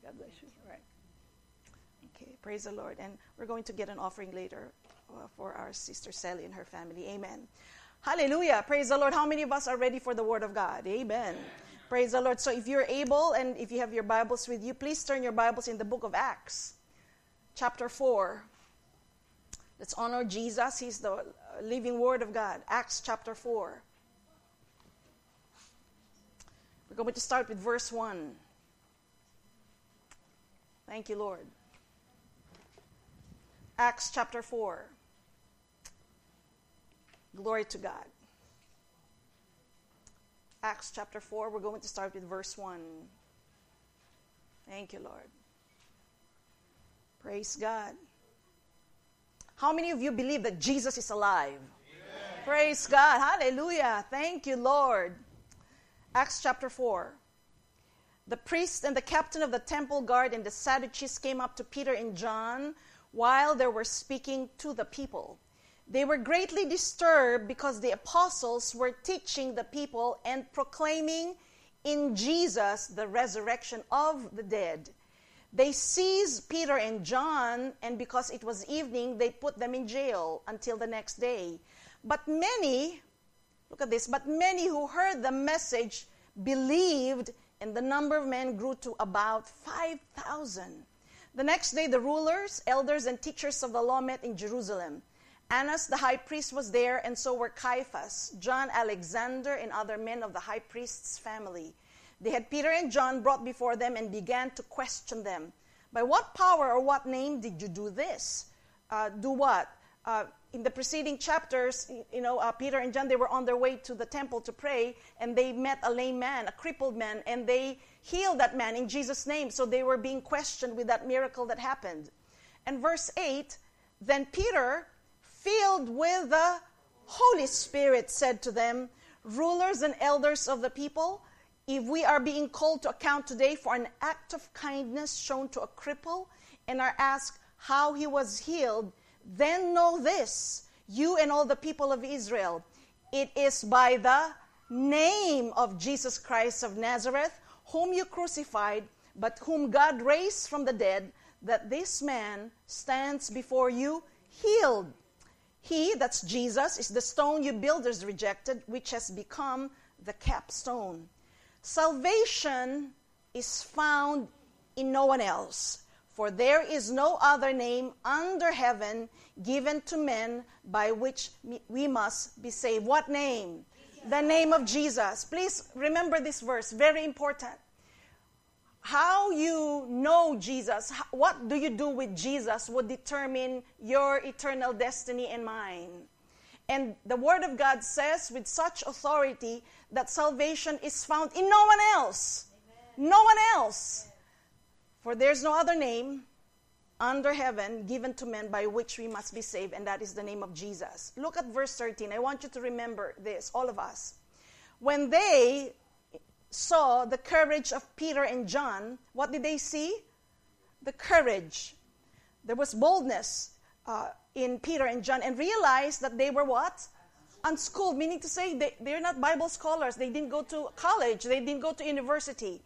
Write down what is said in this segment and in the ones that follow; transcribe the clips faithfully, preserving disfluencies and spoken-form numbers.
God bless you. All right. Okay, praise the Lord. And we're going to get an offering later uh, for our sister Sally and her family. Amen. Hallelujah. Praise the Lord. How many of us are ready for the Word of God? Amen. Praise the Lord. So if you're able and if you have your Bibles with you, please turn your Bibles in the book of Acts, chapter four. Let's honor Jesus. He's the living Word of God. Acts chapter four. We're going to start with verse one. Thank you, Lord. Acts chapter four. Glory to God. Acts chapter four, we're going to start with verse one. Thank you, Lord. Praise God. How many of you believe that Jesus is alive? Amen. Praise God. Hallelujah. Thank you, Lord. Acts chapter four. The priest and the captain of the temple guard and the Sadducees came up to Peter and John while they were speaking to the people. They were greatly disturbed because the apostles were teaching the people and proclaiming in Jesus the resurrection of the dead. They seized Peter and John, and because it was evening, they put them in jail until the next day. But many, look at this, but many who heard the message believed, and the number of men grew to about five thousand. The next day, the rulers, elders, and teachers of the law met in Jerusalem. Annas the high priest was there, and so were Caiaphas, John, Alexander, and other men of the high priest's family. They had Peter and John brought before them and began to question them. By what power or what name did you do this? Uh, do what? Uh, in the preceding chapters, you know, uh, Peter and John, they were on their way to the temple to pray, and they met a lame man, a crippled man, and they healed that man in Jesus' name. So they were being questioned with that miracle that happened. And verse eight, then Peter, filled with the Holy Spirit, said to them, rulers and elders of the people, if we are being called to account today for an act of kindness shown to a cripple and are asked how he was healed, then know this, you and all the people of Israel, it is by the name of Jesus Christ of Nazareth, whom you crucified, but whom God raised from the dead, that this man stands before you healed. He, that's Jesus, is the stone you builders rejected, which has become the capstone. Salvation is found in no one else, for there is no other name under heaven given to men by which we must be saved. What name? Jesus. The name of Jesus. Please remember this verse, very important. How you know Jesus, what do you do with Jesus will determine your eternal destiny and mine. And the Word of God says with such authority that salvation is found in no one else. Amen. No one else. Amen. For there's no other name under heaven given to men by which we must be saved, and that is the name of Jesus. Look at verse thirteen. I want you to remember this, all of us. When they saw the courage of Peter and John, what did they see? The courage. There was boldness uh, in Peter and John, and realized that they were what? Unschooled, meaning to say they, they're not Bible scholars. They didn't go to college. They didn't go to university.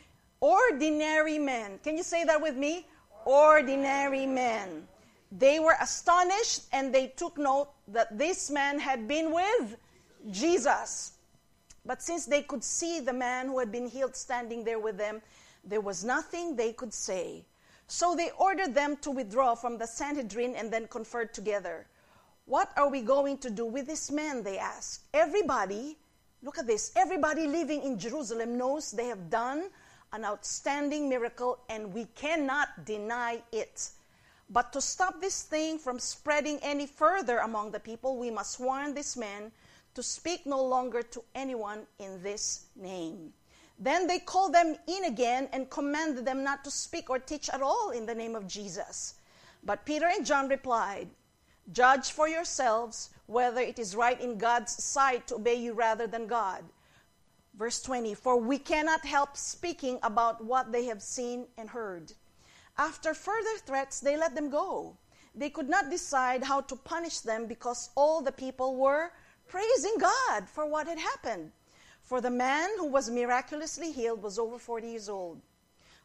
Ordinary men. Can you say that with me? Ordinary men. They were astonished, and they took note that this man had been with Jesus. But since they could see the man who had been healed standing there with them, there was nothing they could say. So they ordered them to withdraw from the Sanhedrin and then conferred together. What are we going to do with this man, they asked. Everybody, look at this, everybody living in Jerusalem knows they have done an outstanding miracle, and we cannot deny it. But to stop this thing from spreading any further among the people, we must warn this man to speak no longer to anyone in this name. Then they called them in again and commanded them not to speak or teach at all in the name of Jesus. But Peter and John replied, judge for yourselves whether it is right in God's sight to obey you rather than God. Verse twenty, for we cannot help speaking about what they have seen and heard. After further threats, they let them go. They could not decide how to punish them because all the people were praising God for what had happened. For the man who was miraculously healed was over forty years old.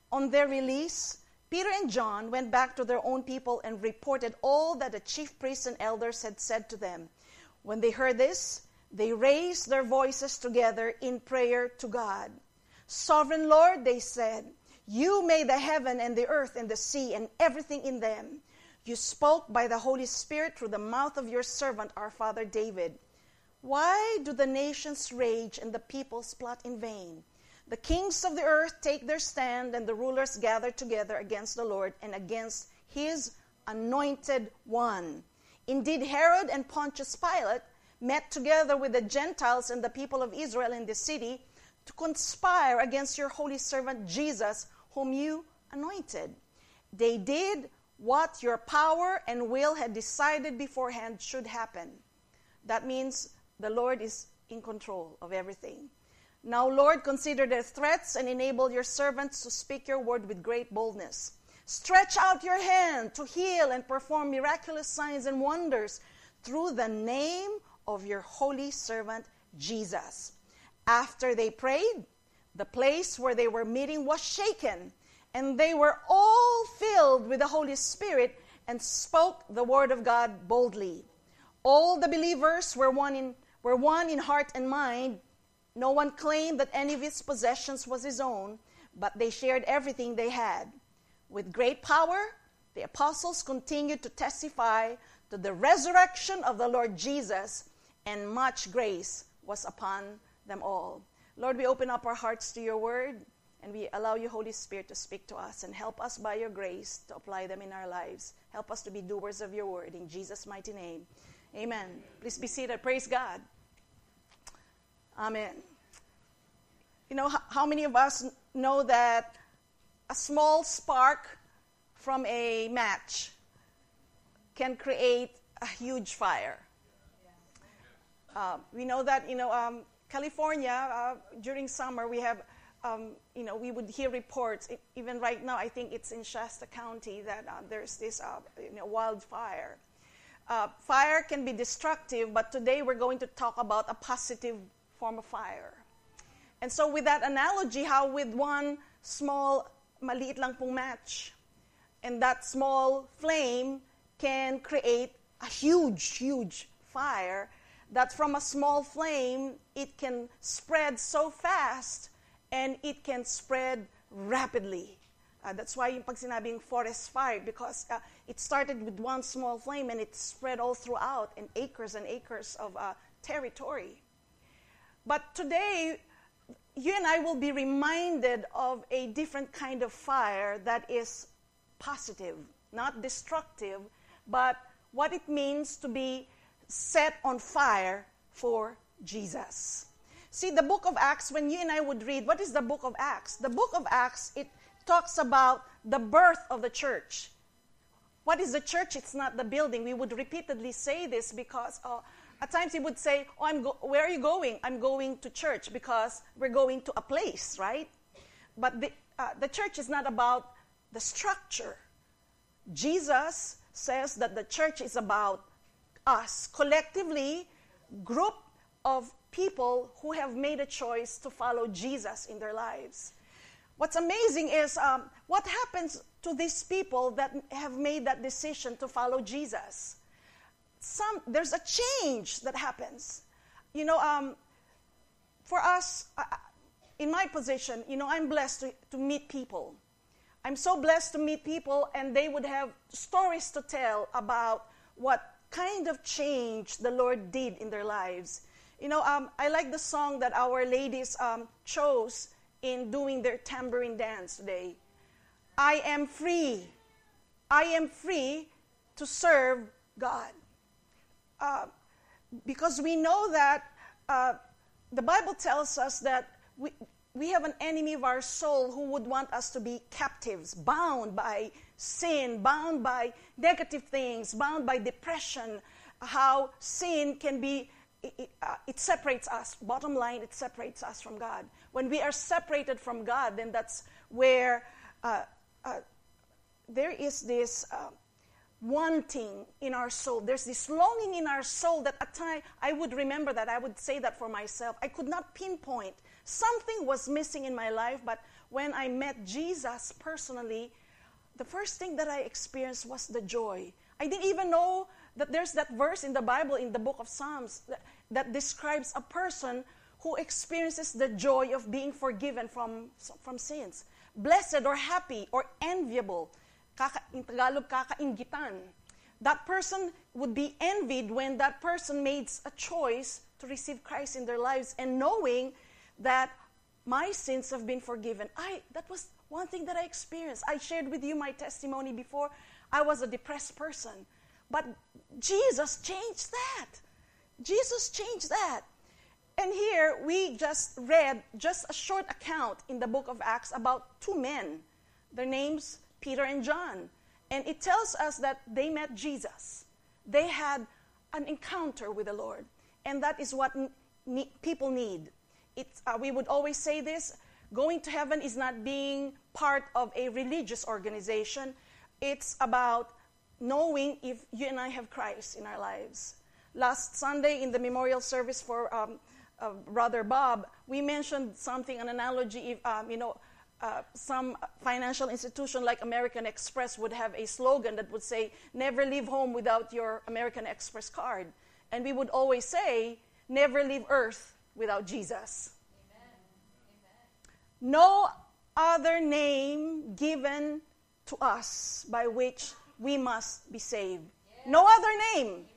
On their release, Peter and John went back to their own people and reported all that the chief priests and elders had said to them. When they heard this, they raised their voices together in prayer to God. Sovereign Lord, they said, you made the heaven and the earth and the sea and everything in them. You spoke by the Holy Spirit through the mouth of your servant, our father David. Why do the nations rage and the peoples plot in vain? The kings of the earth take their stand, and the rulers gather together against the Lord and against his anointed one. Indeed, Herod and Pontius Pilate met together with the Gentiles and the people of Israel in the city to conspire against your holy servant Jesus, whom you anointed. They did what your power and will had decided beforehand should happen. That means the Lord is in control of everything. Now, Lord, consider their threats and enable your servants to speak your word with great boldness. Stretch out your hand to heal and perform miraculous signs and wonders through the name of your holy servant Jesus. After they prayed, the place where they were meeting was shaken, and they were all filled with the Holy Spirit and spoke the word of God boldly. All the believers were one in, were one in heart and mind. No one claimed that any of his possessions was his own, but they shared everything they had. With great power, the apostles continued to testify to the resurrection of the Lord Jesus, and much grace was upon them all. Lord, we open up our hearts to your word, and we allow you, Holy Spirit, to speak to us and help us by your grace to apply them in our lives. Help us to be doers of your word. In Jesus' mighty name, amen. Please be seated. Praise God. Amen. You know, how many of us know that a small spark from a match can create a huge fire? Uh, we know that, you know, um, California, uh, during summer, we have, um, you know, we would hear reports. It, even right now, I think it's in Shasta County that uh, there's this, uh, you know, wildfire. Uh, fire can be destructive, but today we're going to talk about a positive form of fire. And so with that analogy, how with one small, maliit lang pong match, and that small flame can create a huge, huge fire, that from a small flame, it can spread so fast, and it can spread rapidly. Uh, that's why yung pag sinabing forest fire, because uh, it started with one small flame, and it spread all throughout in acres and acres of uh, territory. But today, you and I will be reminded of a different kind of fire that is positive, not destructive, but what it means to be set on fire for Jesus. See, the book of Acts, when you and I would read, what is the book of Acts? The book of Acts, it talks about the birth of the church. What is the church? It's not the building. We would repeatedly say this because uh, at times he would say, oh, I'm go- where are you going? I'm going to church because we're going to a place, right? But the, uh, the church is not about the structure. Jesus says that the church is about us, collectively, group of people who have made a choice to follow Jesus in their lives. What's amazing is um, what happens to these people that have made that decision to follow Jesus. Some, there's a change that happens. You know, um, for us, uh, in my position, you know, I'm blessed to, to meet people. I'm so blessed to meet people, and they would have stories to tell about what kind of change the Lord did in their lives. You know, um, I like the song that our ladies um, chose in doing their tambourine dance today. I am free. I am free to serve God. Uh, because we know that uh, the Bible tells us that we, we have an enemy of our soul who would want us to be captives, bound by sin, bound by negative things, bound by depression, how sin can be, it, uh, it separates us. Bottom line, it separates us from God. When we are separated from God, then that's where uh, uh, there is this uh, wanting in our soul. There's this longing in our soul that at times, I would remember that, I would say that for myself. I could not pinpoint. Something was missing in my life, but when I met Jesus personally, the first thing that I experienced was the joy. I didn't even know that there's that verse in the Bible, in the book of Psalms, that, that describes a person who experiences the joy of being forgiven from, from sins. Blessed or happy or enviable. Kaka, in Tagalog, kakaingitan. That person would be envied when that person made a choice to receive Christ in their lives and knowing that my sins have been forgiven. I that was one thing that I experienced. I shared with you my testimony before. I was a depressed person. But Jesus changed that. Jesus changed that. And here we just read just a short account in the book of Acts about two men. Their names, Peter and John. And it tells us that they met Jesus. They had an encounter with the Lord. And that is what ne- people need. It's, uh, we would always say this, going to heaven is not being part of a religious organization. It's about knowing if you and I have Christ in our lives. Last Sunday in the memorial service for um, uh, Brother Bob, we mentioned something, an analogy, if, um, you know, uh, some financial institution like American Express would have a slogan that would say, never leave home without your American Express card. And we would always say, never leave earth without Jesus. Amen. Amen. No other name given to us by which we must be saved. Yes. No other name. Amen.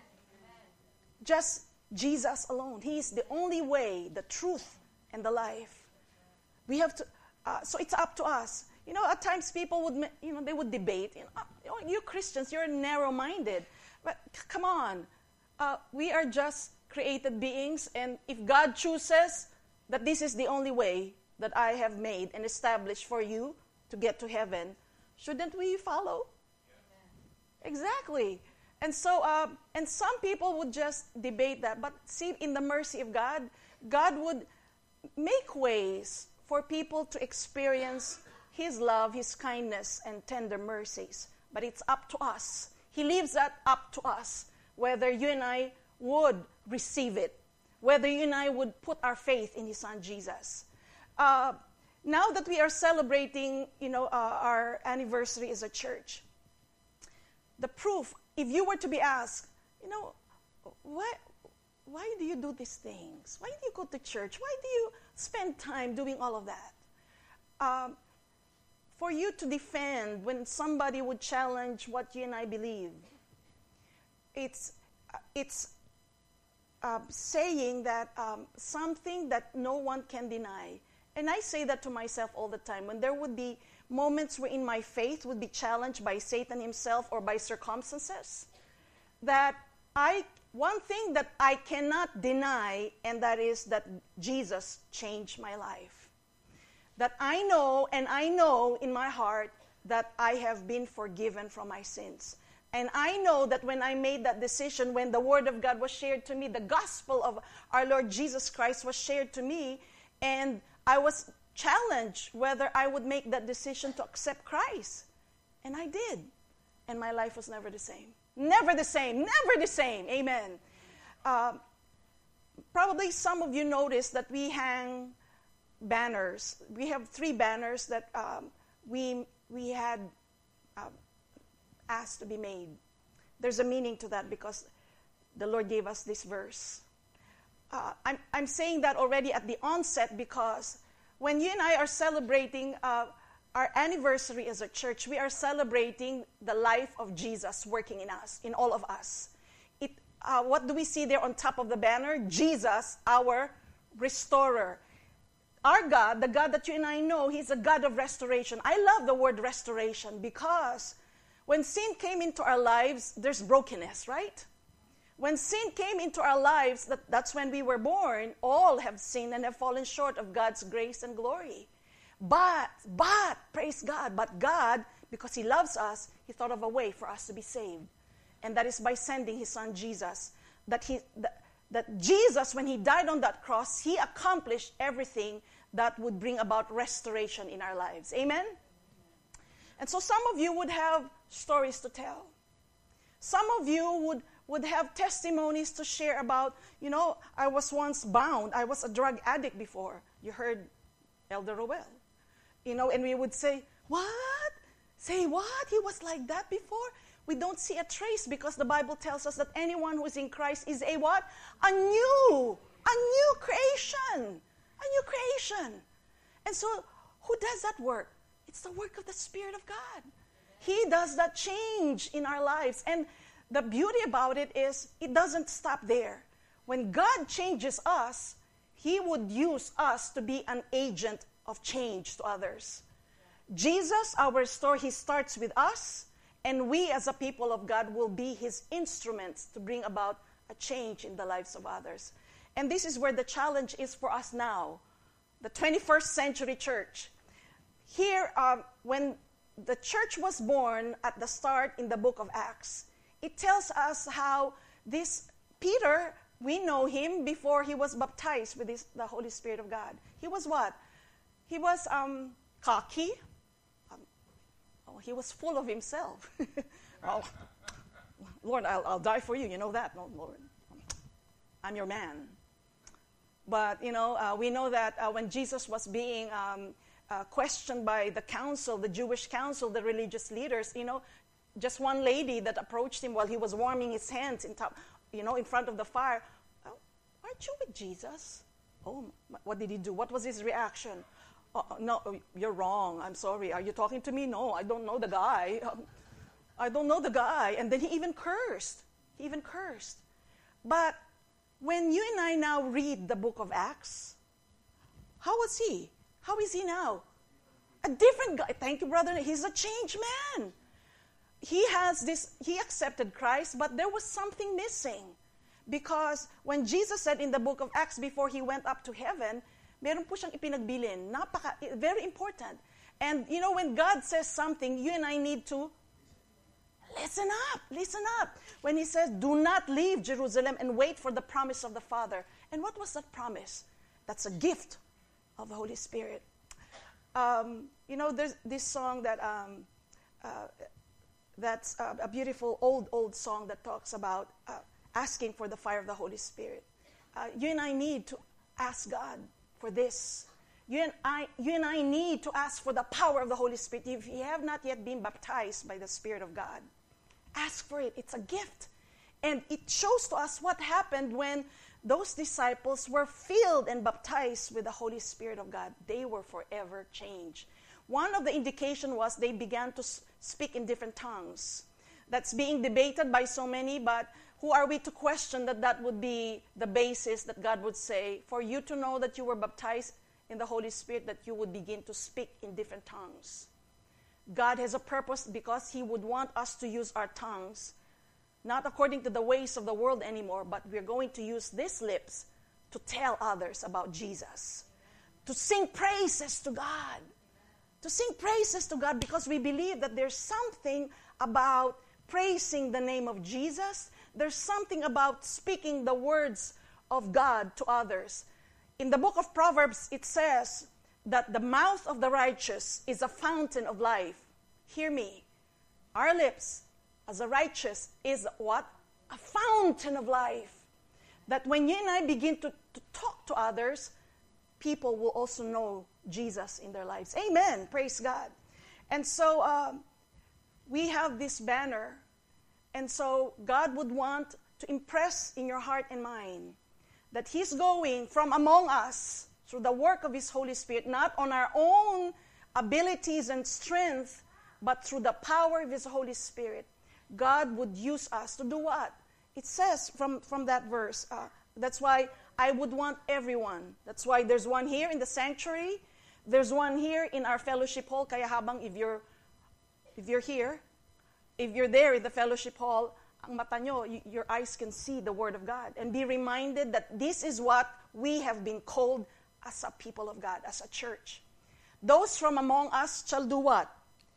Just Jesus alone. He is the only way, the truth, and the life. We have to, uh, so it's up to us. You know, at times people would, you know, they would debate. You know, oh, you Christians, you're narrow-minded. But c- come on. Uh, we are just created beings, and if God chooses that this is the only way that I have made and established for you to get to heaven, shouldn't we follow? Yeah. Exactly. And so, uh, and some people would just debate that, but see, in the mercy of God, God would make ways for people to experience His love, His kindness, and tender mercies. But it's up to us. He leaves that up to us, whether you and I would receive it, whether you and I would put our faith in His Son Jesus. Uh, now that we are celebrating, you know, uh, our anniversary as a church, the proof, if you were to be asked, you know, why, why do you do these things? Why do you go to church? Why do you spend time doing all of that? Um, for you to defend when somebody would challenge what you and I believe, it's it's uh, saying that um, something that no one can deny. And I say that to myself all the time. When there would be moments wherein my faith would be challenged by Satan himself or by circumstances, that I, one thing that I cannot deny, and that is that Jesus changed my life. That I know, and I know in my heart that I have been forgiven from my sins. And I know that when I made that decision, when the Word of God was shared to me, the gospel of our Lord Jesus Christ was shared to me, and I was challenged whether I would make that decision to accept Christ. And I did. And my life was never the same. Never the same. Never the same. Amen. Uh, probably some of you noticed that we hang banners. We have three banners that um, we, we had uh, asked to be made. There's a meaning to that because the Lord gave us this verse. Uh, I'm, I'm saying that already at the onset because when you and I are celebrating uh, our anniversary as a church, we are celebrating the life of Jesus working in us, in all of us. It, uh, what do we see there on top of the banner? Jesus, our restorer. Our God, the God that you and I know, He's a God of restoration. I love the word restoration because when sin came into our lives, there's brokenness, right? When sin came into our lives, that, that's when we were born. All have sinned and have fallen short of God's grace and glory. But, but, praise God, but God, because He loves us, He thought of a way for us to be saved. And that is by sending His Son Jesus. That, he, that, that Jesus, when He died on that cross, He accomplished everything that would bring about restoration in our lives. Amen? And so some of you would have stories to tell. Some of you would, would have testimonies to share about, you know, I was once bound. I was a drug addict before. You heard Elder Rowell. You know, and we would say, what? Say what? He was like that before? We don't see a trace because the Bible tells us that anyone who is in Christ is a what? A new, a new creation. A new creation. And so, who does that work? It's the work of the Spirit of God. He does that change in our lives. And the beauty about it is, it doesn't stop there. When God changes us, He would use us to be an agent of change to others. Jesus, our restorer, He starts with us, and we as a people of God will be His instruments to bring about a change in the lives of others. And this is where the challenge is for us now, the twenty-first century church. Here, um, when the church was born at the start in the book of Acts, it tells us how this Peter, we know him before he was baptized with this, the Holy Spirit of God. He was what? He was um, cocky. Um, oh, he was full of himself. Oh, Lord, I'll, I'll die for you. You know that, no, Lord. I'm your man. But, you know, uh, we know that uh, when Jesus was being um, uh, questioned by the council, the Jewish council, the religious leaders, you know, just one lady that approached him while he was warming his hands in top, you know, in front of the fire. Oh, aren't you with Jesus? Oh, what did he do? What was his reaction? Oh, no, you're wrong. I'm sorry. Are you talking to me? No, I don't know the guy. Um, I don't know the guy. And then he even cursed. He even cursed. But when you and I now read the book of Acts, how was he? How is he now? A different guy. Thank you, brother. He's a changed man. He has this, he accepted Christ, but there was something missing. Because when Jesus said in the book of Acts before he went up to heaven, meron po siyang ipinagbilin. Napaka, very important. And you know, when God says something, you and I need to listen up, listen up. When he says, do not leave Jerusalem and wait for the promise of the Father. And what was that promise? That's a gift of the Holy Spirit. Um, you know, there's this song that, um, uh, that's uh, a beautiful old, old song that talks about uh, asking for the fire of the Holy Spirit. Uh, you and I need to ask God for this. You and I, you and I need to ask for the power of the Holy Spirit. If you have not yet been baptized by the Spirit of God, ask for it. It's a gift. And it shows to us what happened when those disciples were filled and baptized with the Holy Spirit of God. They were forever changed. One of the indication was they began to speak in different tongues. That's being debated by so many, but who are we to question that that would be the basis that God would say, for you to know that you were baptized in the Holy Spirit, that you would begin to speak in different tongues. God has a purpose because He would want us to use our tongues, not according to the ways of the world anymore, but we're going to use these lips to tell others about Jesus, to sing praises to God, to sing praises to God because we believe that there's something about praising the name of Jesus. There's something about speaking the words of God to others. In the book of Proverbs, it says that the mouth of the righteous is a fountain of life. Hear me. Our lips, as a righteous, is what? A fountain of life. That when you and I begin to, to talk to others, people will also know Jesus in their lives. Amen. Praise God. And so um, we have this banner. And so God would want to impress in your heart and mind that He's going from among us through the work of His Holy Spirit, not on our own abilities and strength, but through the power of His Holy Spirit. God would use us to do what? It says from, from that verse, uh, that's why I would want everyone. That's why there's one here in the sanctuary. There's one here in our fellowship hall. Kaya habang if you're, if you're here, if you're there in the fellowship hall, ang mata nyo, y- your eyes can see the Word of God. And be reminded that this is what we have been called as a people of God, as a church. Those from among us shall do what?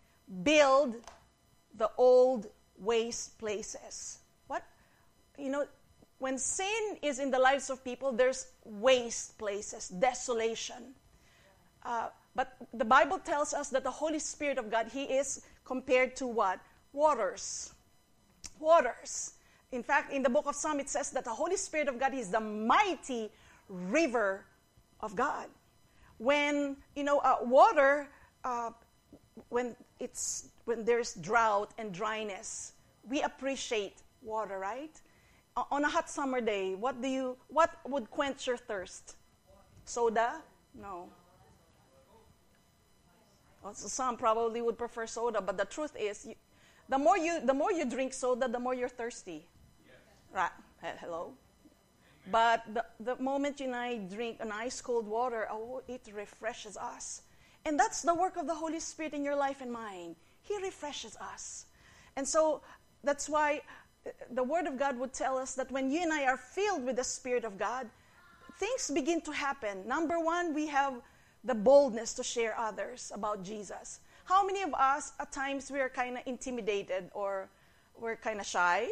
Build the old waste places. What? You know, when sin is in the lives of people, there's waste places, desolation. Uh, but the Bible tells us that the Holy Spirit of God, He is compared to what? Waters. Waters. In fact, in the book of Psalm, it says that the Holy Spirit of God is the mighty river of God. When, you know, uh, water uh, when it's when there's drought and dryness, we appreciate water, right? O- on a hot summer day, what do you what would quench your thirst? Soda? No. Well, so some probably would prefer soda, but the truth is, you, the more you the more you drink soda, the more you're thirsty. Yes. Right? He- Hello. But the, the moment you and I drink an ice cold water, oh, it refreshes us. And that's the work of the Holy Spirit in your life and mine. He refreshes us. And so that's why the Word of God would tell us that when you and I are filled with the Spirit of God, things begin to happen. Number one, we have the boldness to share others about Jesus. How many of us, at times, we are kind of intimidated or we're kind of shy?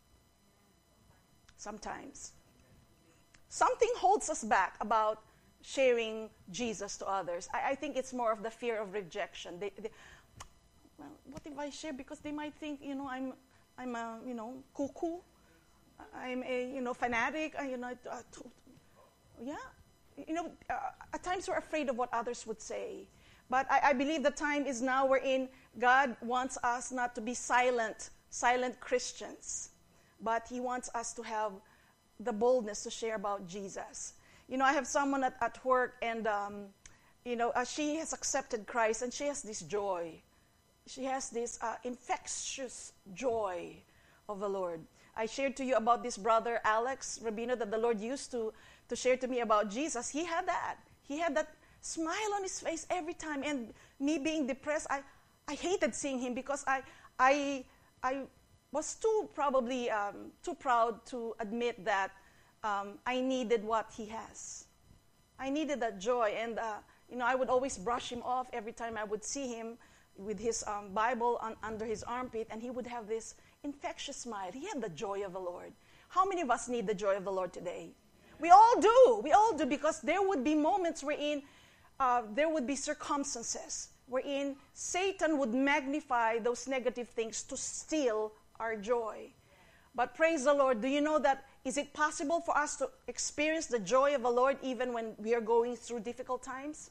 Sometimes. Something holds us back about sharing Jesus to others. I, I think it's more of the fear of rejection. They, they, well, what if I share? Because they might think, you know, I'm, I'm a, you know, cuckoo. I'm a, you know, fanatic. I, you know, uh, t- yeah. You know, uh, at times we're afraid of what others would say. But I, I believe the time is now wherein God wants us not to be silent, silent Christians, but He wants us to have the boldness to share about Jesus. You know, I have someone at, at work, and, um, you know, uh, she has accepted Christ, and she has this joy. She has this uh, infectious joy of the Lord. I shared to you about this brother, Alex Rabino, that the Lord used to, to share to me about Jesus. He had that. He had that smile on his face every time. And me being depressed, I, I hated seeing him because I, I, I was too probably um, too proud to admit that um, I needed what he has. I needed that joy, and uh, you know, I would always brush him off every time I would see him with his um, Bible on, under his armpit, and he would have this infectious smile. He had the joy of the Lord. How many of us need the joy of the Lord today? We all do. We all do, because there would be moments wherein uh, there would be circumstances wherein Satan would magnify those negative things to steal our joy. But praise the Lord, do you know that is it possible for us to experience the joy of the Lord even when we are going through difficult times?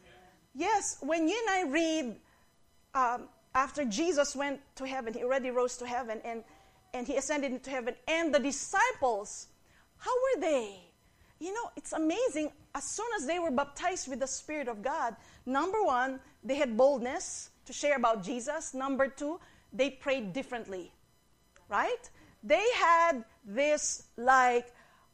Yes, when you and I read um, after Jesus went to heaven, he already rose to heaven, and, and he ascended into heaven, and the disciples, how were they? You know, it's amazing. As soon as they were baptized with the Spirit of God, number one, they had boldness to share about Jesus. Number two, they prayed differently. Right? They had this like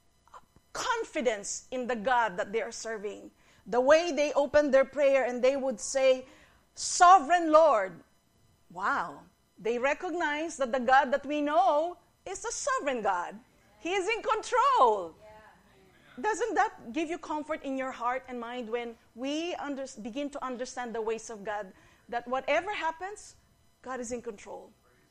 confidence in the God that they are serving. The way they opened their prayer and they would say, Sovereign Lord. Wow. They recognize that the God that we know is a sovereign God. He is in control. Doesn't that give you comfort in your heart and mind when we under, begin to understand the ways of God, that whatever happens, God is in control?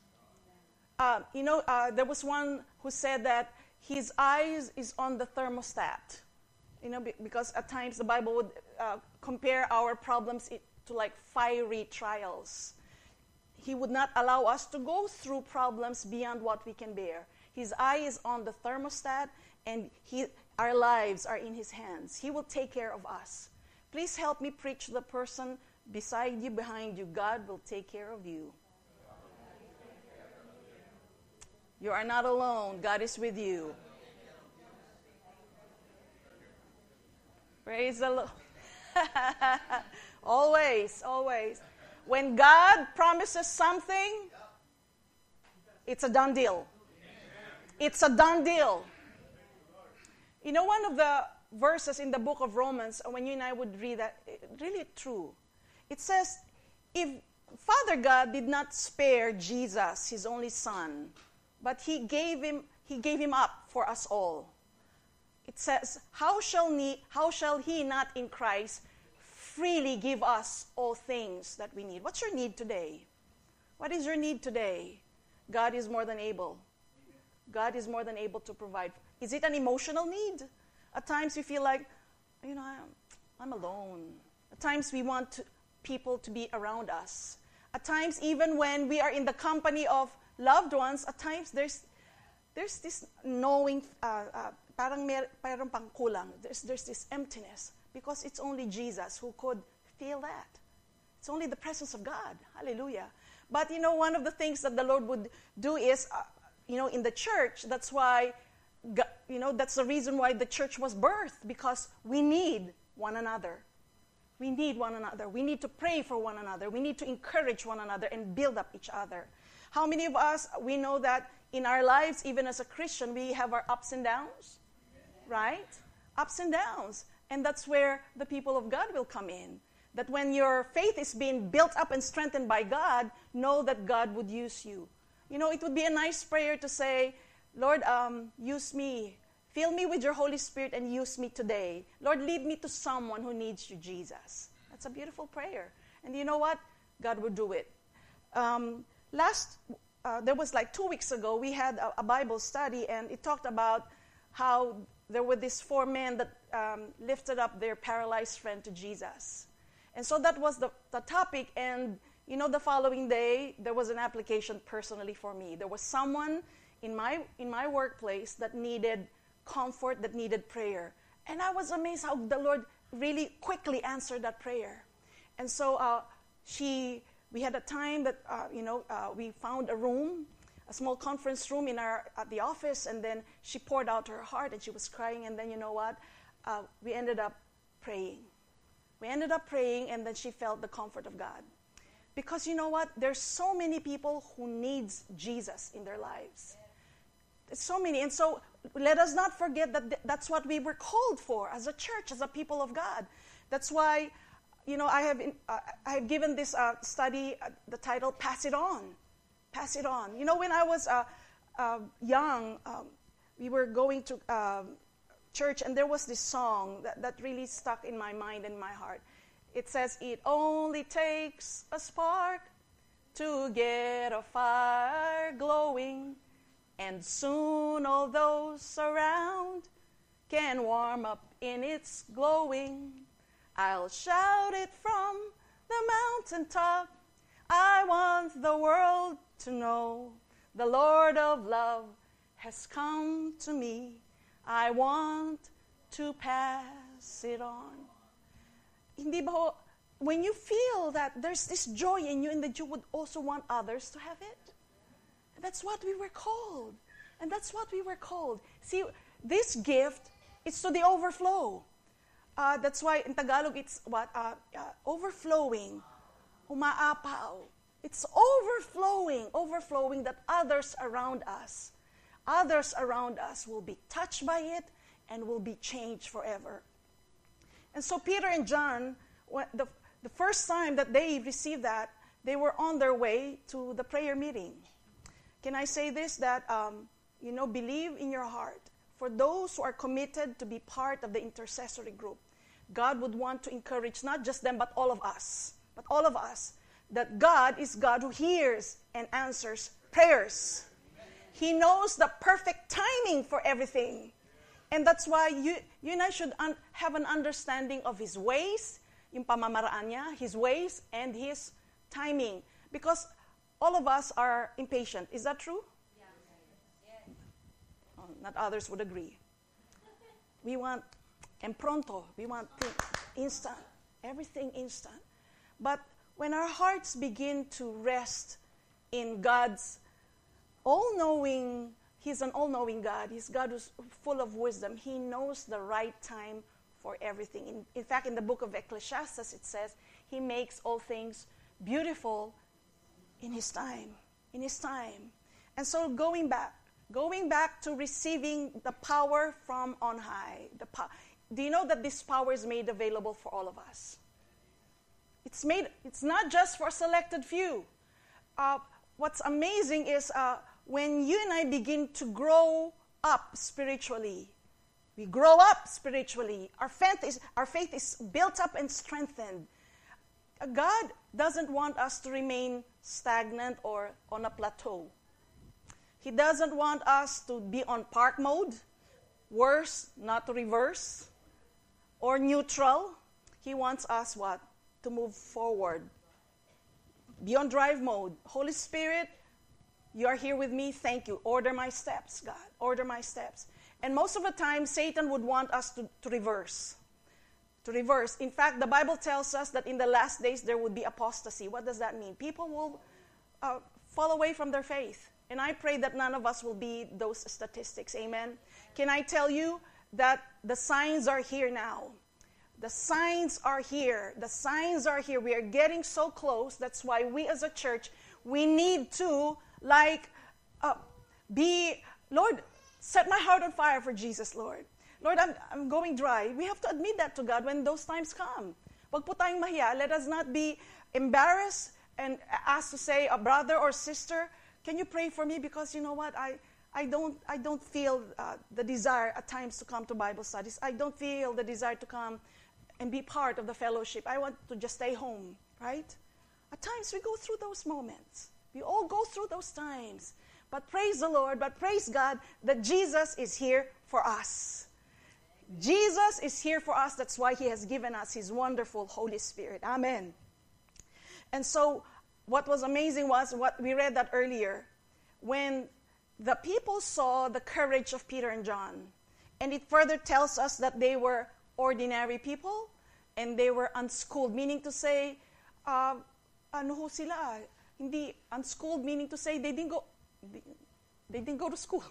Uh, you know, uh, there was one who said that his eyes is on the thermostat. You know, be, because at times the Bible would uh, compare our problems to like fiery trials. He would not allow us to go through problems beyond what we can bear. His eye is on the thermostat, and he, our lives are in his hands. He will take care of us. Please help me preach to the person beside you, behind you. God will take care of you. You are not alone. God is with you. Praise the Lord. Always, always. When God promises something, it's a done deal. It's a done deal. You know, one of the verses in the book of Romans, when you and I would read that, really true. It says, if Father God did not spare Jesus, his only son, but he gave him he gave him up for us all. It says, how shall he, how shall he not in Christ freely give us all things that we need? What's your need today? What is your need today? God is more than able. God is more than able to provide. Is it an emotional need? At times we feel like, you know, I'm, I'm alone. At times we want to, people to be around us. At times, even when we are in the company of loved ones, at times there's there's this knowing, uh, uh, parang mer, parang pangkulang. There's there's this emptiness because it's only Jesus who could feel that. It's only the presence of God. Hallelujah. But, you know, one of the things that the Lord would do is, uh, you know, in the church, that's why, God, you know, that's the reason why the church was birthed, because we need one another. We need one another. We need to pray for one another. We need to encourage one another and build up each other. How many of us, we know that in our lives, even as a Christian, we have our ups and downs, right? Ups and downs. And that's where the people of God will come in. That when your faith is being built up and strengthened by God, know that God would use you. You know, it would be a nice prayer to say, Lord, um, use me. Fill me with your Holy Spirit and use me today. Lord, lead me to someone who needs you, Jesus. That's a beautiful prayer. And you know what? God will do it. Um, last, uh, there was like two weeks ago, we had a, a Bible study, and it talked about how there were these four men that um, lifted up their paralyzed friend to Jesus. And so that was the, the topic, and you know, the following day, there was an application personally for me. There was someone in my in my workplace that needed comfort, that needed prayer. And I was amazed how the Lord really quickly answered that prayer. And so uh, she, we had a time that, uh, you know, uh, we found a room, a small conference room in our at the office, and then she poured out her heart, and she was crying, and then you know what? Uh, we ended up praying. We ended up praying, and then she felt the comfort of God. Because you know what? There's so many people who needs Jesus in their lives. There's so many. And so let us not forget that th- that's what we were called for as a church, as a people of God. That's why, you know, I have in, uh, I have given this uh, study uh, the title, Pass It On. Pass It On. You know, when I was uh, uh, young, um, we were going to uh, church, and there was this song that, that really stuck in my mind and my heart. It says, it only takes a spark to get a fire glowing, and soon all those around can warm up in its glowing. I'll shout it from the mountaintop. I want the world to know the Lord of love has come to me. I want to pass it on. Hindi ba ho, when you feel that there's this joy in you and that you would also want others to have it? That's what we were called. And that's what we were called. See, this gift is to the overflow. Uh, that's why in Tagalog it's what? Uh, uh, overflowing. Umaapaw. It's overflowing, overflowing that others around us, others around us will be touched by it and will be changed forever. And so Peter and John, the, the first time that they received that, they were on their way to the prayer meeting. Can I say this? That, um, you know, believe in your heart. For those who are committed to be part of the intercessory group, God would want to encourage not just them, but all of us. But all of us. That God is God who hears and answers prayers. He knows the perfect timing for everything. And that's why you, you and I should un- have an understanding of His ways, yung pamamaraan niya, His ways, and His timing. Because all of us are impatient. Is that true? Yeah. Yeah. Oh, not others would agree. We want en pronto. We want things instant. Everything instant. But when our hearts begin to rest in God's all-knowing, He's an all-knowing God. He's God who's full of wisdom. He knows the right time for everything. In, in fact, in the book of Ecclesiastes, it says, He makes all things beautiful in His time. In His time. And so going back, going back to receiving the power from on high. The po- Do you know that this power is made available for all of us? It's made. It's not just for a selected few. Uh, what's amazing is uh, when you and I begin to grow up spiritually, we grow up spiritually. Our faith is, our faith is built up and strengthened. Uh, God doesn't want us to remain stagnant or on a plateau. He doesn't want us to be on park mode, worse, not to reverse, or neutral. He wants us what? To move forward. Be on drive mode. Holy Spirit, you are here with me. Thank you. Order my steps, God. Order my steps. And most of the time, Satan would want us to, to reverse. to reverse. In fact, the Bible tells us that in the last days there would be apostasy. What does that mean? People will uh, fall away from their faith. And I pray that none of us will be those statistics. Amen. Can I tell you that the signs are here now? The signs are here. The signs are here. We are getting so close. That's why we as a church, we need to like uh, be, Lord, set my heart on fire for Jesus, Lord. Lord, I'm, I'm going dry. We have to admit that to God when those times come. Wag po tayong mahiya. Let us not be embarrassed and asked to say, a brother or sister, can you pray for me? Because you know what? I, I, don't, I don't feel uh, the desire at times to come to Bible studies. I don't feel the desire to come and be part of the fellowship. I want to just stay home, right? At times we go through those moments. We all go through those times. But praise the Lord, but praise God that Jesus is here for us. Jesus is here for us. That's why He has given us His wonderful Holy Spirit. Amen. And so what was amazing was what we read that earlier. When the people saw the courage of Peter and John, and it further tells us that they were ordinary people and they were unschooled, meaning to say, uh, ano ho sila? Hindi unschooled, meaning to say they didn't go, they, they didn't go to school.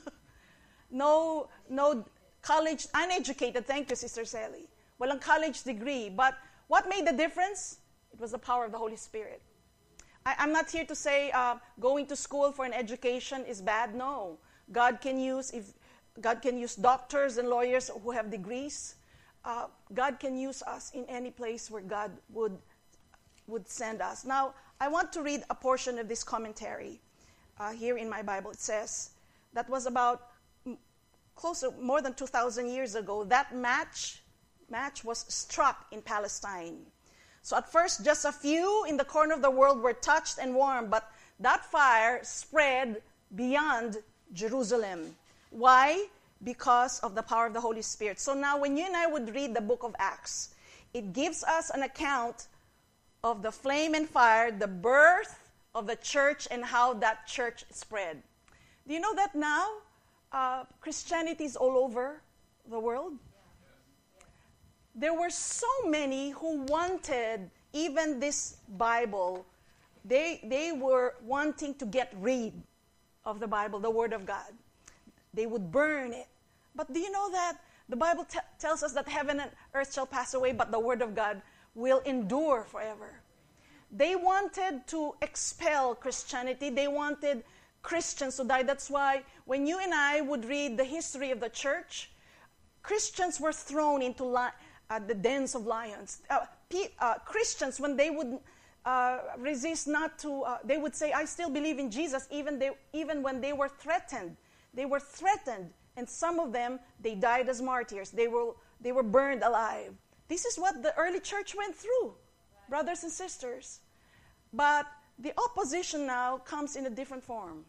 no, no college, uneducated. Thank you, Sister Sally. Walang college degree, but what made the difference? It was the power of the Holy Spirit. I, I'm not here to say uh, going to school for an education is bad. No, God can use if God can use doctors and lawyers who have degrees. Uh, God can use us in any place where God would would send us. Now, I want to read a portion of this commentary uh, here in my Bible. It says that was about m- close to more than two thousand years ago. That match match was struck in Palestine. So at first, just a few in the corner of the world were touched and warmed, but that fire spread beyond Jerusalem. Why? Because of the power of the Holy Spirit. So now when you and I would read the book of Acts, it gives us an account of the flame and fire, the birth of the church, and how that church spread. Do you know that now uh, Christianity is all over the world? There were so many who wanted even this Bible. They, they were wanting to get rid of the Bible, the Word of God. They would burn it. But do you know that the Bible t- tells us that heaven and earth shall pass away, but the Word of God will endure forever. They wanted to expel Christianity. They wanted Christians to die. That's why when you and I would read the history of the church, Christians were thrown into li- uh, the dens of lions. Uh, P- uh, Christians, when they would uh, resist not to, uh, they would say, I still believe in Jesus, even, they, even when they were threatened. They were threatened, and some of them, they died as martyrs. They were, they were burned alive. This is what the early church went through, right, brothers and sisters. But the opposition now comes in a different form.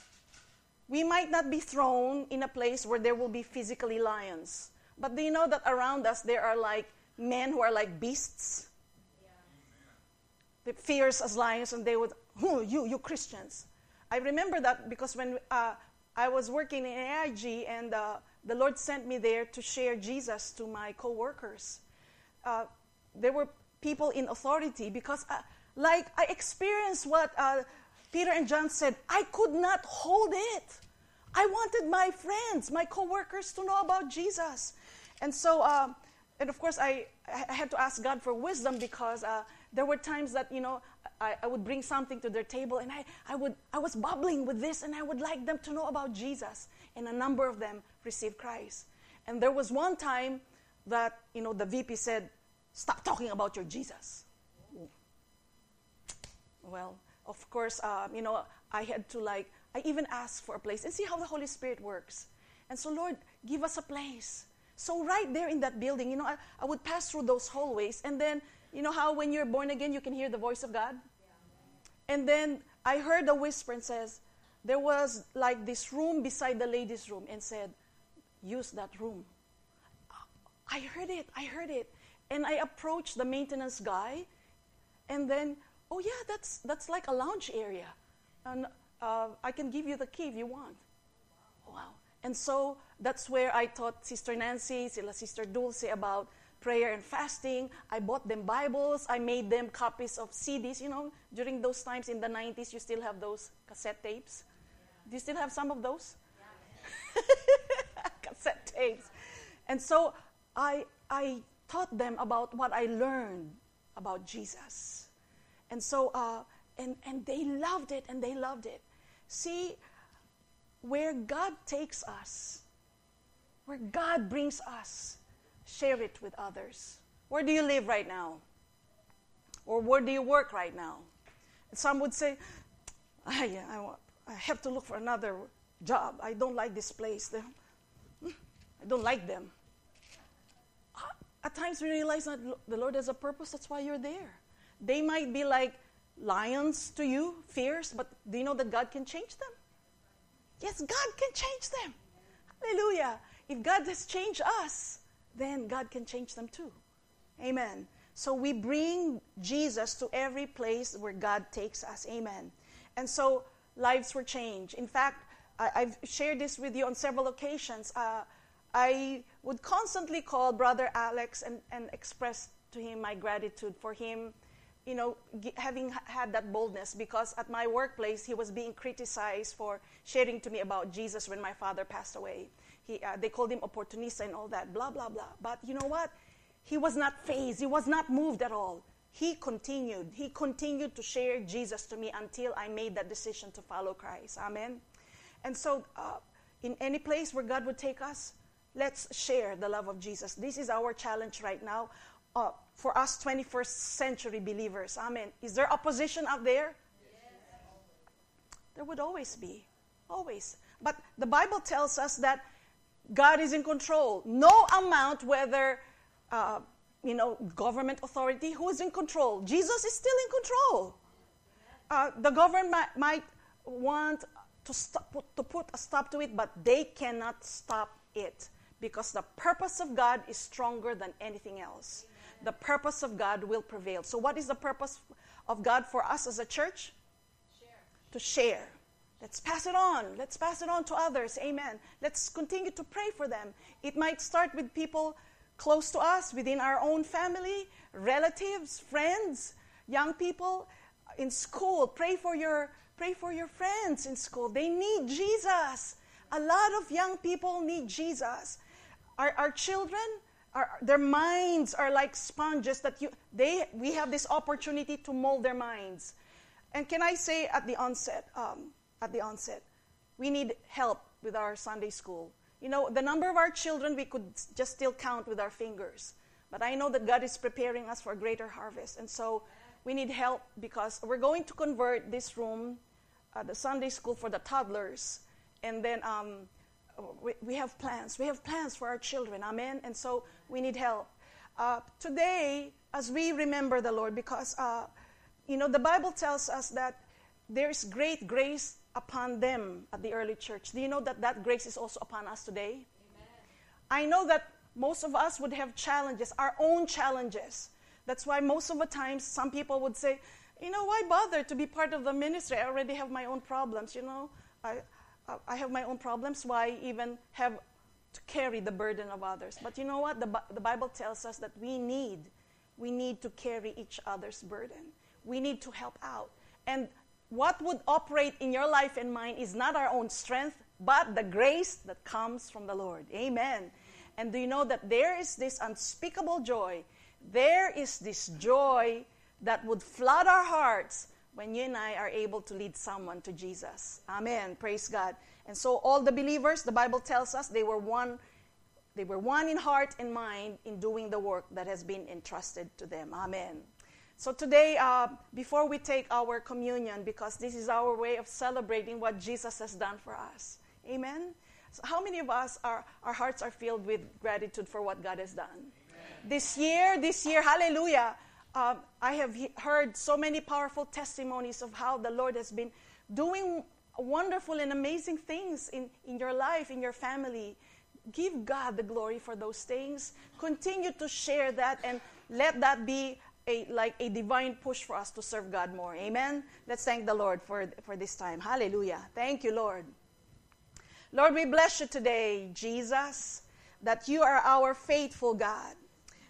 We might not be thrown in a place where there will be physically lions. But do you know that around us there are like men who are like beasts? Yeah. They're fierce as lions, and they would, oh, you, you Christians. I remember that because when uh, I was working in A I G, and uh, the Lord sent me there to share Jesus to my co-workers. Uh, there were people in authority because, uh, like, I experienced what uh, Peter and John said. I could not hold it. I wanted my friends, my co-workers to know about Jesus. And so, uh, and of course, I, I had to ask God for wisdom because uh, there were times that, you know, I, I would bring something to their table, and I, I would I was bubbling with this, and I would like them to know about Jesus. And a number of them received Christ. And there was one time that, you know, the V P said, stop talking about your Jesus. Well, of course, uh, you know, I had to like, I even asked for a place and see how the Holy Spirit works. And so, Lord, give us a place. So right there in that building, you know, I, I would pass through those hallways, and then, you know how when you're born again, you can hear the voice of God? Yeah. And then I heard a whisper and says, there was like this room beside the ladies' room, and said, use that room. I heard it, I heard it. And I approached the maintenance guy, and then, oh yeah, that's that's like a lounge area. And uh, I can give you the key if you want. Wow. And so that's where I taught Sister Nancy, Sister Dulce about prayer and fasting. I bought them Bibles. I made them copies of C Ds. You know, during those times in the nineties, you still have those cassette tapes. Do you still have some of those? Yeah. Cassette tapes. And so I, I taught them about what I learned about Jesus. And so, uh, and, and they loved it, and they loved it. See, where God takes us, where God brings us, share it with others. Where do you live right now? Or where do you work right now? Some would say, ah, yeah, I, want, I have to look for another job. I don't like this place. I don't like them. At times we realize that the Lord has a purpose. That's why you're there. They might be like lions to you, fierce, but do you know that God can change them? Yes, God can change them. Hallelujah. If God has changed us, then God can change them too. Amen. So we bring Jesus to every place where God takes us. Amen. And so lives were changed. In fact, I, I've shared this with you on several occasions. Uh, I would constantly call Brother Alex and, and express to him my gratitude for him, you know, g- having had that boldness, because at my workplace, he was being criticized for sharing to me about Jesus when my father passed away. He, uh, they called him opportunista and all that, blah, blah, blah. But you know what? He was not fazed. He was not moved at all. He continued. He continued to share Jesus to me until I made that decision to follow Christ. Amen. And so uh, in any place where God would take us, let's share the love of Jesus. This is our challenge right now uh, for us twenty-first century believers. Amen. Is there opposition out there? Yes. There would always be. Always. But the Bible tells us that God is in control. No amount, whether, uh, you know, government authority, who is in control? Jesus is still in control. Uh, the government might, might want to, stop, to put a stop to it, but they cannot stop it. Because the purpose of God is stronger than anything else. Amen. The purpose of God will prevail. So what is the purpose of God for us as a church? Share. To share. Let's pass it on. Let's pass it on to others. Amen. Let's continue to pray for them. It might start with people close to us, within our own family, relatives, friends, young people in school. Pray for your, pray for your friends in school. They need Jesus. A lot of young people need Jesus. Our, our children, our, their minds are like sponges that you, they, we have this opportunity to mold their minds. And can I say at the onset, um, at the onset, we need help with our Sunday school. You know, the number of our children we could just still count with our fingers. But I know that God is preparing us for a greater harvest. And so we need help because we're going to convert this room, uh, the Sunday school for the toddlers. And then um, we, we have plans. We have plans for our children. Amen? And so we need help. Uh, today, as we remember the Lord, because, uh, you know, the Bible tells us that there's great grace upon them at the early church. Do you know that that grace is also upon us today? Amen. I know that most of us would have challenges, our own challenges. That's why most of the times some people would say, you know, why bother to be part of the ministry? I already have my own problems, you know. I I have my own problems. Why even have to carry the burden of others? But you know what? The, the Bible tells us that we need, we need to carry each other's burden. We need to help out. And what would operate in your life and mine is not our own strength, but the grace that comes from the Lord. Amen. And do you know that there is this unspeakable joy? There is this joy that would flood our hearts when you and I are able to lead someone to Jesus. Amen. Praise God. And so all the believers, the Bible tells us, they were one, they were one in heart and mind in doing the work that has been entrusted to them. Amen. So today, uh, before we take our communion, because this is our way of celebrating what Jesus has done for us. Amen. So how many of us, are, our hearts are filled with gratitude for what God has done? Amen. This year, this year, hallelujah. Um, I have he- heard so many powerful testimonies of how the Lord has been doing wonderful and amazing things in, in your life, in your family. Give God the glory for those things. Continue to share that and let that be a, like a divine push for us to serve God more. Amen? Let's thank the Lord for, for this time. Hallelujah. Thank you, Lord. Lord, we bless you today, Jesus, that you are our faithful God.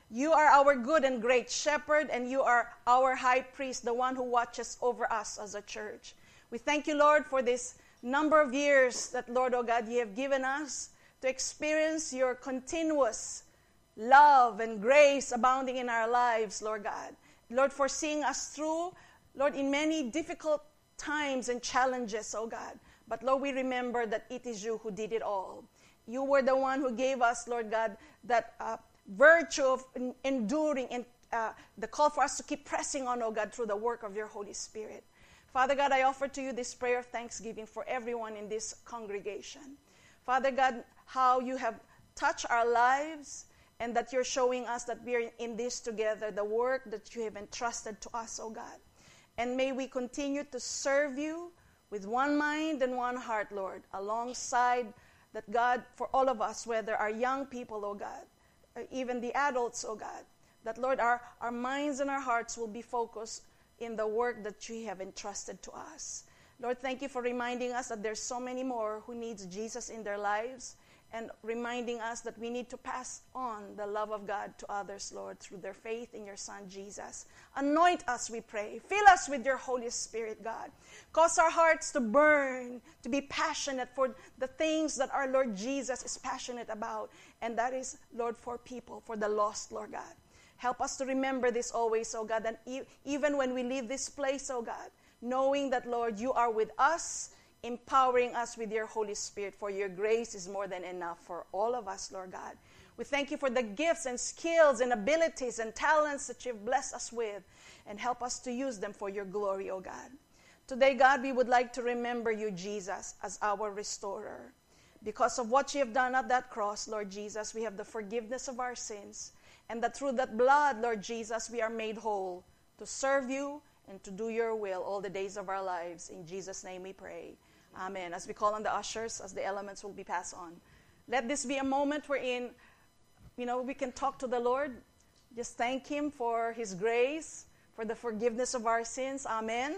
You are our good and great shepherd, and you are our high priest, the one who watches over us as a church. We thank you, Lord, for this number of years that, Lord, oh God, you have given us to experience your continuous love and grace abounding in our lives, Lord God. Lord, for seeing us through, Lord, in many difficult times and challenges, oh God. But Lord, we remember that it is you who did it all. You were the one who gave us, Lord God, that uh, virtue of enduring and uh, the call for us to keep pressing on, oh God, through the work of your Holy Spirit. Father God, I offer to you this prayer of thanksgiving for everyone in this congregation. Father God, how you have touched our lives and that you're showing us that we are in this together, the work that you have entrusted to us, oh God. And may we continue to serve you with one mind and one heart, Lord, alongside that, God, for all of us, whether our young people, oh God, or even the adults, oh God, that, Lord, our, our minds and our hearts will be focused in the work that you have entrusted to us. Lord, thank you for reminding us that there's so many more who needs Jesus in their lives, and reminding us that we need to pass on the love of God to others, Lord, through their faith in your Son, Jesus. Anoint us, we pray. Fill us with your Holy Spirit, God. Cause our hearts to burn, to be passionate for the things that our Lord Jesus is passionate about, and that is, Lord, for people, for the lost, Lord God. Help us to remember this always, oh God, and e- even when we leave this place, oh God, knowing that, Lord, you are with us, empowering us with your Holy Spirit, for your grace is more than enough for all of us, Lord God. We thank you for the gifts and skills and abilities and talents that you've blessed us with, and help us to use them for your glory, oh God. Today, God, we would like to remember you, Jesus, as our restorer. Because of what you have done at that cross, Lord Jesus, we have the forgiveness of our sins, and that through that blood, Lord Jesus, we are made whole to serve you and to do your will all the days of our lives. In Jesus' name we pray. Amen. As we call on the ushers, as the elements will be passed on. Let this be a moment wherein, you know, we can talk to the Lord. Just thank him for his grace, for the forgiveness of our sins. Amen.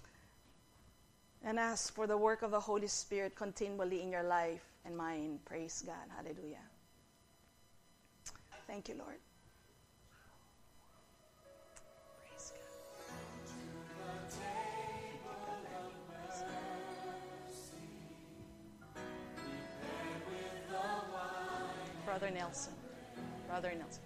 And ask for the work of the Holy Spirit continually in your life and mine. Praise God. Hallelujah. Thank you, Lord. Praise God. Brother Nelson. Brother Nelson.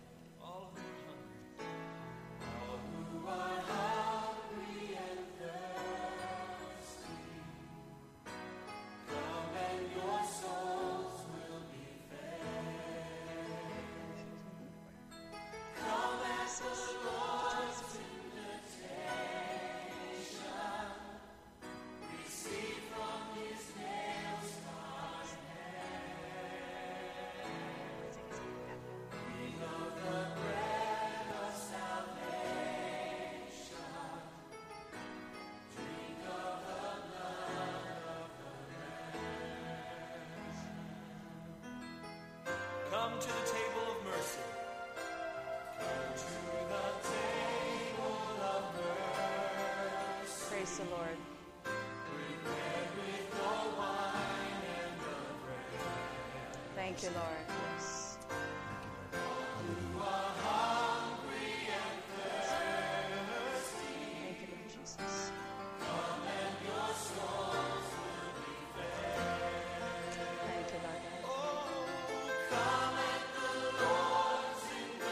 Come to the table of mercy. Come to the table of mercy. Praise the Lord. Prepared with the wine and the bread. Thank you, Lord. Yes. Who are hungry and thirsty. Thank you, Lord Jesus. Come and your souls will be fed. Thank you, Lord. Come at the Lord's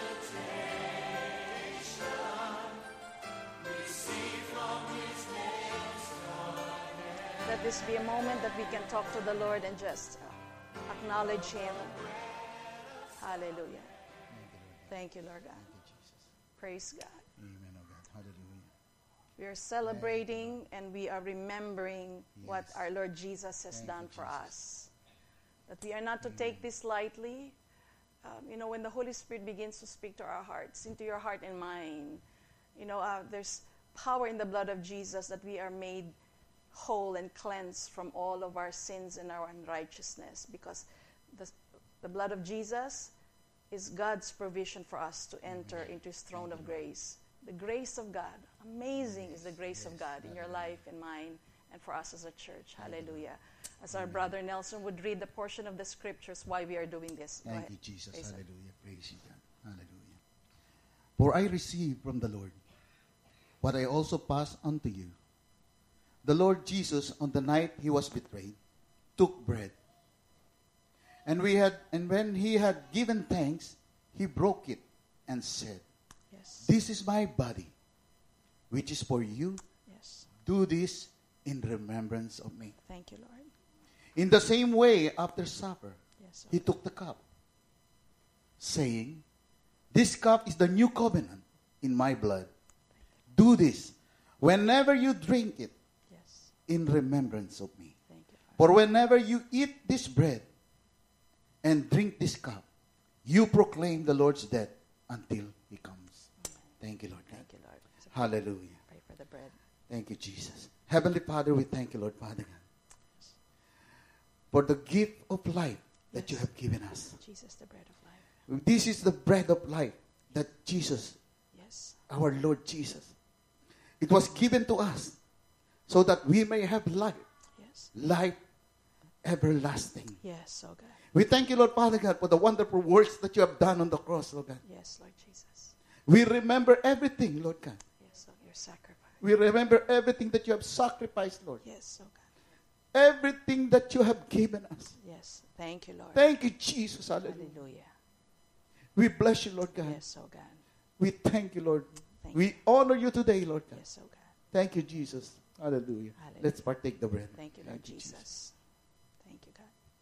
invitation. Receive from his nail-scarred hand. Let this be a moment that we can talk to the Lord and just uh, acknowledge him. Hallelujah. Thank you, Lord God. Praise God. Amen, oh God. Hallelujah. We are celebrating and we are remembering what Yes. our Lord Jesus has Thank done you, for Jesus. us. That we are not to take this lightly. Um, you know, when the Holy Spirit begins to speak to our hearts, into your heart and mind, you know, uh, there's power in the blood of Jesus that we are made whole and cleansed from all of our sins and our unrighteousness, because the, the blood of Jesus is God's provision for us to enter into his throne of grace. The grace of God. Amazing is the grace of God in your life and mine and for us as a church. Hallelujah. As our brother Nelson would read the portion of the scriptures why we are doing this. Go Thank ahead. you, Jesus. Praise God. Hallelujah. Praise you, God. Hallelujah. For I received from the Lord what I also pass on to you. The Lord Jesus, on the night he was betrayed, took bread. And we had and when he had given thanks, he broke it and said, Yes. This is my body, which is for you. Yes. Do this in remembrance of me. Thank you, Lord. In the same way, after supper, Yes. he took the cup, saying, This cup is the new covenant in my blood. Do this whenever you drink it Yes. in remembrance of me. Thank you, Lord. For whenever you eat this bread and drink this cup, you proclaim the Lord's death until he comes. Thank you, Lord. Thank you, Lord. So Hallelujah. pray for the bread. Thank you, Jesus. Heavenly Father, we thank you, Lord Father God, for the gift of life that you Yes. have given us. Jesus, the bread of life. This is the bread of life that Jesus, Yes. our Lord Jesus, it was given to us so that we may have life, Yes. life everlasting. Yes, oh God. We thank you, Lord Father God, for the wonderful works that you have done on the cross, Lord God. Yes, Lord Jesus. We remember everything, Lord God. Yes, oh, your sacrifice. We remember everything that you have sacrificed, Lord. Yes, oh God. Everything that you have given us. Yes. Thank you, Lord. Thank you, Jesus. Hallelujah. Hallelujah. We bless you, Lord God. Yes, oh God. We thank you, Lord. Thank We you. honor you today, Lord God. Yes, oh God. Thank you, Jesus. Hallelujah. Hallelujah. Let's partake the bread. Thank you, Lord Thank you, Jesus. Thank you, God.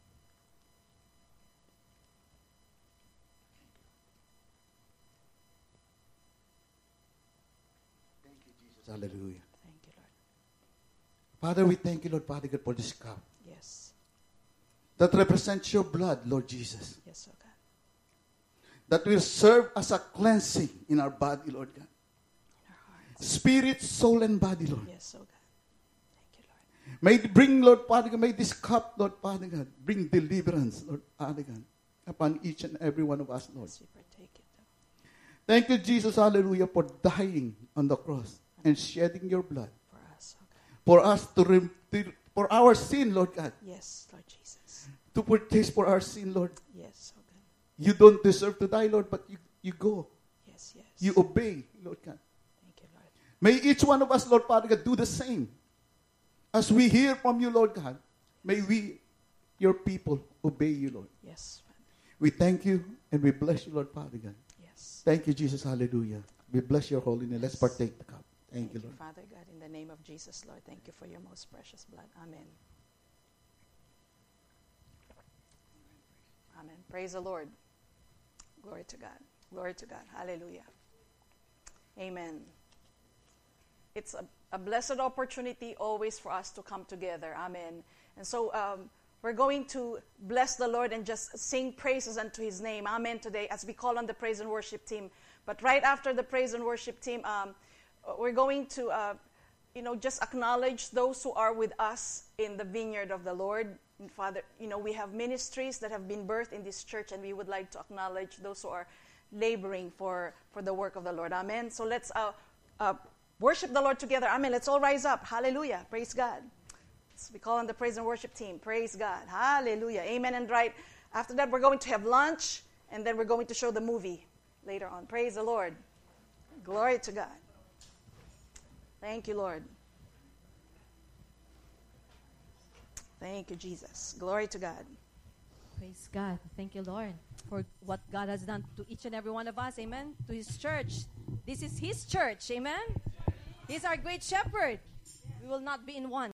Thank you, Jesus. Hallelujah. Thank you, Lord. Father, we thank you, Lord Father God, for this cup Yes. that represents your blood, Lord Jesus, Yes, oh God. that will serve as a cleansing in our body, Lord God. In our hearts. Spirit, soul, and body, Lord. Yes, oh God. Thank you, Lord. May it bring, Lord Father God, may this cup, Lord Father God, bring deliverance, Lord Father God, upon each and every one of us, Lord. As we partake it, though. Thank you, Jesus, hallelujah, for dying on the cross and shedding your blood For us, oh God. for us to, rem- to for our sin, Lord God, Yes, Lord Jesus. to purchase for our sin, Lord. Yes, oh God. You don't deserve to die, Lord, but you, you go. Yes, yes. You obey, Lord God. Thank you, Lord. May each one of us, Lord Father God, do the same. As we hear from you, Lord God, may we, your people, obey you, Lord. Yes, Father. We thank you and we bless you, Lord Father God. Yes. Thank you, Jesus. Hallelujah. We bless your holy name. Let's partake the cup. Thank, you, Lord. Father God, in the name of Jesus, Lord. Thank you for your most precious blood. Amen. Amen. Praise the Lord. Glory to God. Glory to God. Hallelujah. Amen. It's a, a blessed opportunity always for us to come together. Amen. And so um, we're going to bless the Lord and just sing praises unto his name. Amen. Today as we call on the praise and worship team. But right after the praise and worship team, um, we're going to, uh, you know, just acknowledge those who are with us in the vineyard of the Lord. And Father, you know, we have ministries that have been birthed in this church, and we would like to acknowledge those who are laboring for, for the work of the Lord. Amen. So let's uh, uh, worship the Lord together. Amen. Let's all rise up. Hallelujah. Praise God. So we call on the praise and worship team. Praise God. Hallelujah. Amen. And right after that, we're going to have lunch, and then we're going to show the movie later on. Praise the Lord. Glory to God. Thank you, Lord. Thank you, Jesus. Glory to God. Praise God. Thank you, Lord, for what God has done to each and every one of us. Amen. To his church. This is his church. Amen. He's our great shepherd. We will not be in one.